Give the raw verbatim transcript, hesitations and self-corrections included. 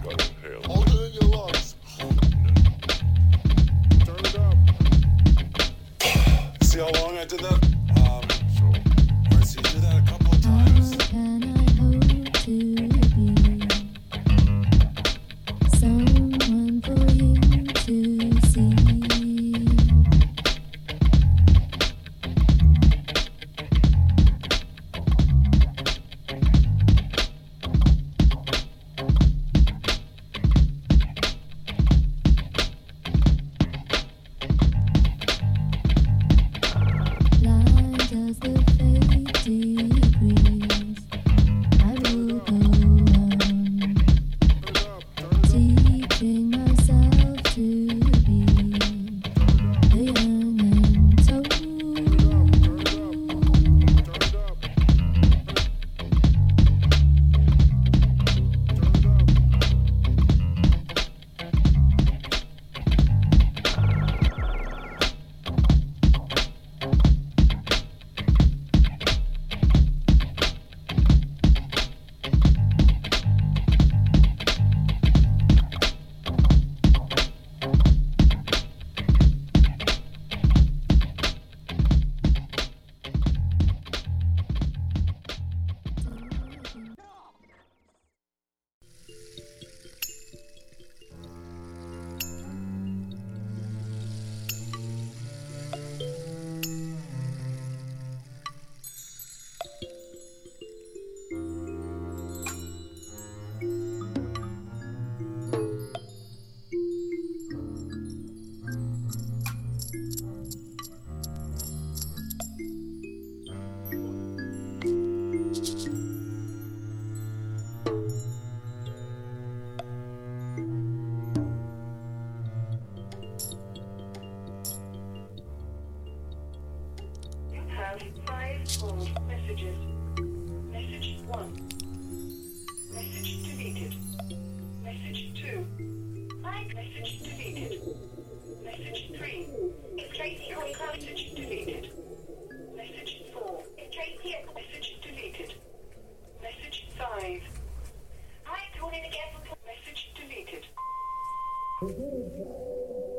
Hold it in your lungs. Turn it up. See how long I did that? Um, so, Marcy, do that a couple of times. How can I hope to be someone for you to see? Blind as the fate degrees, I will go on, teaching myself to be the young and told. You have five old messages. Message one. Message deleted. Message two. Message deleted. Message three. It's Tracy calling. Message deleted. Message four. It's Tracy. Message deleted. Message five. Hi, calling again. Message deleted.